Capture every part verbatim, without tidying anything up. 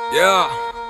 Yeah.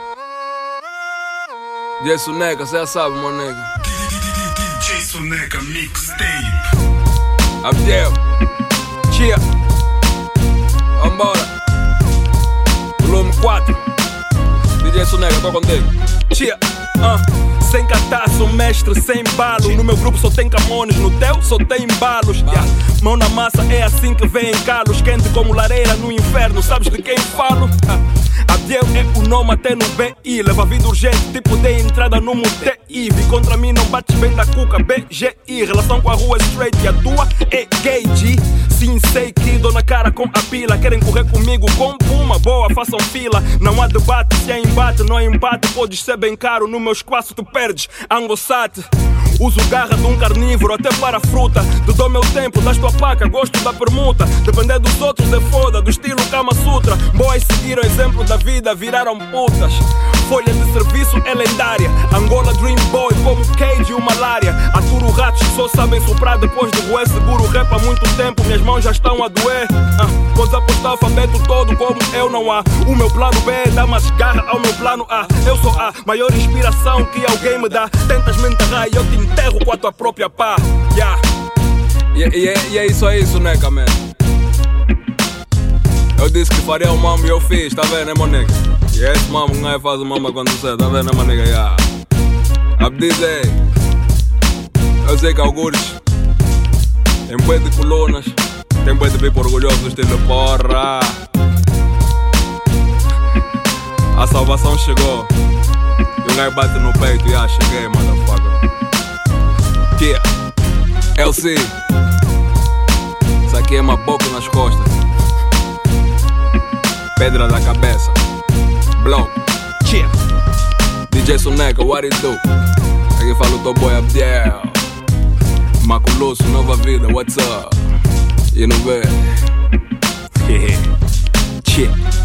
D J Soneca, cê já sabe, meu nega. D J Soneca Mixtape. Abdiel. Chia. Vambora. Volume quatro. D J Soneca, tô contigo. Chia. Uh. Sem cataço, mestre, sem balo. No meu grupo só tem camones, no teu só tem embalos. Yeah. Mão na massa é assim que vem calos. Quente como lareira no inferno, sabes de quem falo? Uh. Abdiel é o nome até no B I. Leva vida urgente, tipo de entrada no M T I. Vi contra mim, não bates bem da cuca, B G I. Relação com a rua straight e a tua é gay, G. Sim, sei que dou na cara com a pila. Querem correr comigo com puma, boa, façam fila. Não há debate, se é embate, não é empate. Podes ser bem caro, no meu espaço tu perdes, Angosate. Uso garra de um carnívoro até para a fruta. Te dou meu tempo, das tua paca, gosto da permuta. Depender dos outros é foda, do estilo Kama Sutra. Boys seguiram o exemplo da vida, viraram putas. Folha de serviço é lendária. Angola Dream Boy, como Cage e o Malária. Aturo ratos que só sabem soprar depois de roer. Seguro rap há muito tempo, minhas mãos já estão a doer. ah, Podes apostar o alfabeto todo como eu não há. O meu plano B é dar mais garra ao meu plano A. Eu sou a maior inspiração que alguém me dá. Tentas me enterrar e eu te enterro com a tua própria pá. Yeah. E, e, e é isso aí, Soneca, man. Eu disse que faria o mambo e eu fiz, tá vendo, né, meu nega? E é esse mambo que não faz o mambo acontecer, tá vendo, né, meu nega? Yeah. Abdizei. Eu sei que alguns tem boi de colunas, tem boi de pipo orgulhoso, estilo porra. A salvação chegou. E um gajo bate no peito e ah, cheguei, motherfucker. Yeah. L C. Isso aqui é uma boca nas costas. Pedra da cabeça. Bloco. Yeah. D J Soneca, what it do? Aqui fala o teu boy Abdiel. Maculoso, nova vida, what's up? E não vê? Yeah.